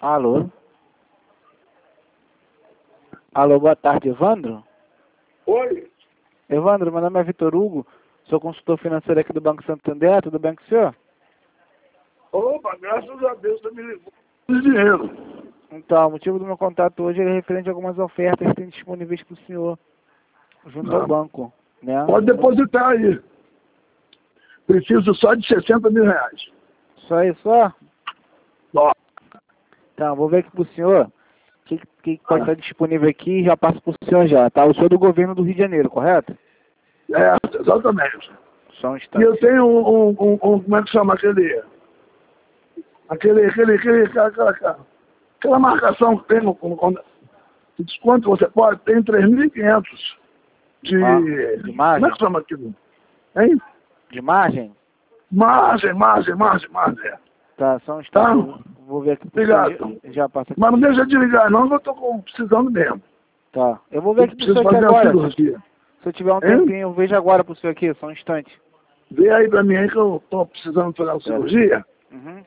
Alô? Alô, boa tarde, Evandro? Oi. Evandro, meu nome é Vitor Hugo, sou consultor financeiro aqui do Banco Santander, tudo bem com o senhor? Opa, graças a Deus você me ligou de dinheiro. Então, o motivo do meu contato hoje é referente a algumas ofertas que tem disponíveis para o senhor, junto ao banco, né? Pode depositar aí. Preciso só de 60 mil reais. Só isso, só? Ó. Então, vou ver aqui para o senhor o que pode estar disponível aqui e já passo para o senhor já, tá? O senhor é do governo do Rio de Janeiro, correto? É, exatamente. Só um E instante. eu tenho como é que chama aquela marcação que tem de desconto você pode, tem 3.500 de... De margem? Como é que chama aquilo? Hein? De margem? Margem. Tá, só um Tá? instante. Eu vou ver aqui pro Obrigado. senhor, já passa aqui. Mas não deixa de ligar não, que eu tô precisando mesmo. Tá, eu vou ver Eu aqui pro preciso senhor aqui fazer uma agora. cirurgia. Se eu tiver um Hein? tempinho, eu vejo agora pro senhor aqui, só um instante. Vê aí pra mim aí que eu tô precisando fazer uma cirurgia. Uhum.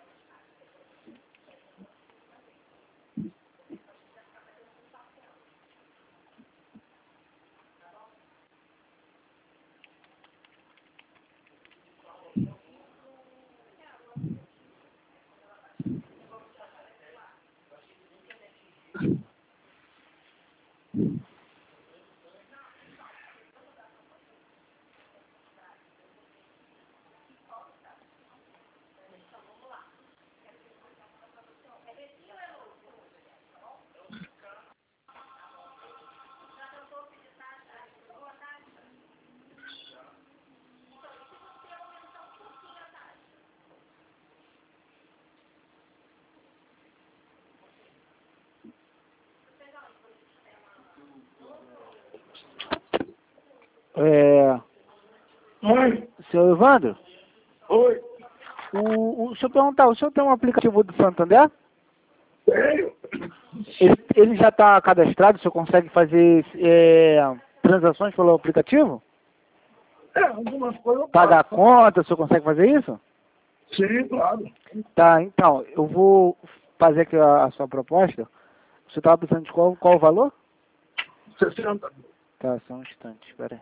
Oi. Senhor Evandro, Oi. deixa eu perguntar, o senhor tem um aplicativo do Santander? Tenho. Ele já está cadastrado, o senhor consegue fazer transações pelo aplicativo? Algumas coisas eu Pagar a faço. conta, o senhor consegue fazer isso? Sim, claro. Tá, então, eu vou fazer aqui a sua proposta. O senhor estava pensando de qual o valor? 60. Tá, só um instante, espera aí.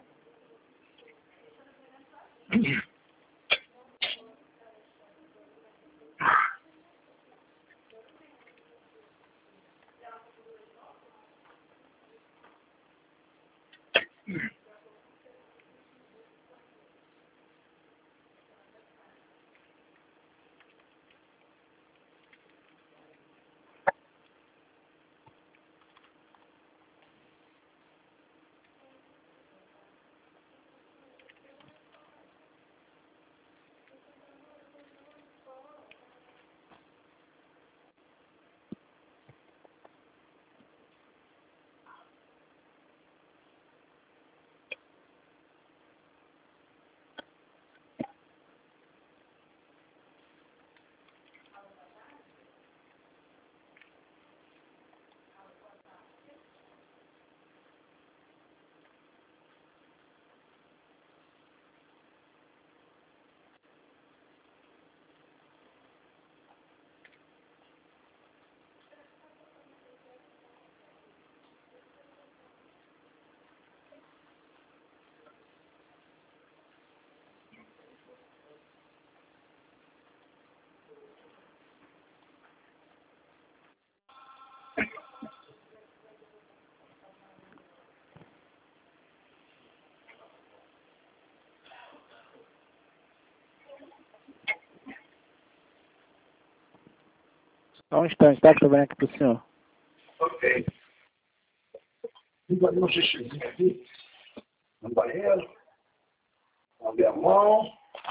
Só um instante, tá? Que eu tô vendo aqui pro senhor. Ok. Vou fazer um xixizinho aqui no banheiro. Lavar a mão.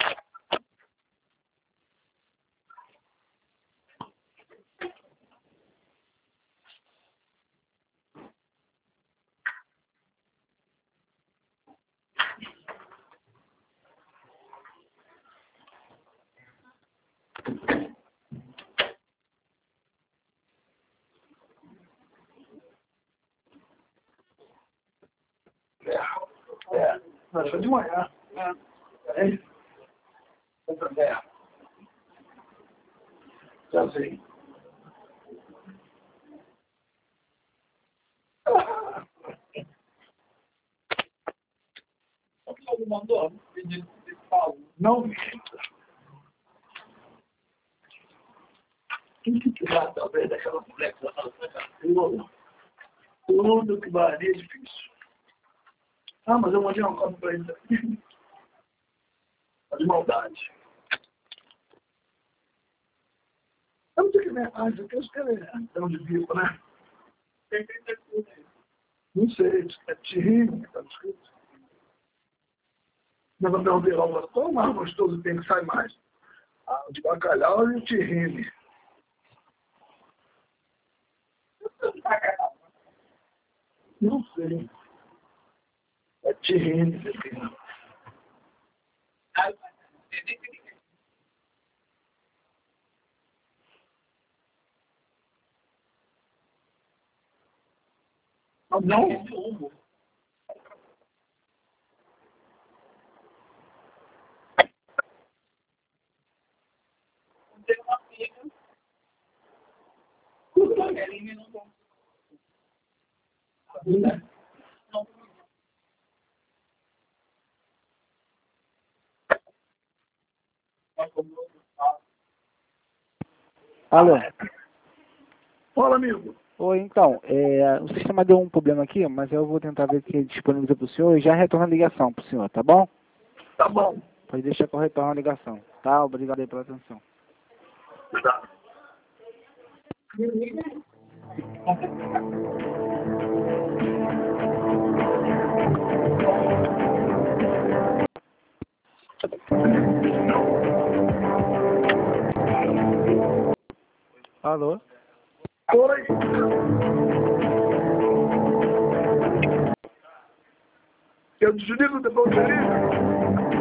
Foi de manhã. Peraí. Já sei. Não minta. Quem que tirar talvez daquela mulher que ela tudo que varia é difícil. Ah, mas eu mandei uma cópia para ele também. De maldade. Eu não sei o que é verdade, eu quero escrever. Então, de vivo, né? Não sei, é terrível que está escrito. Mas eu perguntei logo, qual o mais gostoso tem que sair mais? Ah, o de bacalhau e o terrine. Não sei. É terrine, terrine. Ah, não? Alô? Fala, amigo. Oi, então, o sistema deu um problema aqui, mas eu vou tentar ver o que disponibiliza para o senhor e já retorno a ligação para o senhor, tá bom? Tá bom. Pode deixar que eu retorno a ligação, tá? Obrigado aí pela atenção. Tá. Alô? Oi. Eu desligo, depois eu te ligo.